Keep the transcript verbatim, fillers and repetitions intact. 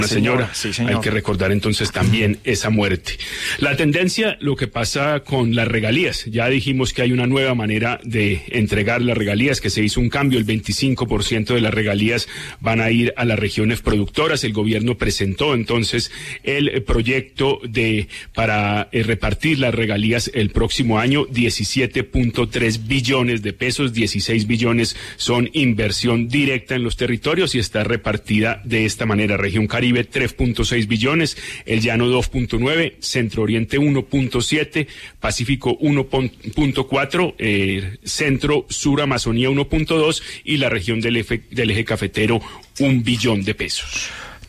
Una señora, sí, señor. Hay que recordar entonces también esa muerte. La tendencia, lo que pasa con las regalías, ya dijimos que hay una nueva manera de entregar las regalías, que se hizo un cambio, el veinticinco por ciento de las regalías van a ir a las regiones productoras. El gobierno presentó entonces el proyecto de para eh, repartir las regalías el próximo año, diecisiete punto tres billones de pesos, dieciséis billones son inversión directa en los territorios y está repartida de esta manera: región Caribe tres punto seis billones, el Llano dos punto nueve, Centro Oriente uno punto siete, Pacífico uno punto cuatro, eh, Centro Sur Amazonía uno punto dos y la región del eje, del eje cafetero un billón de pesos.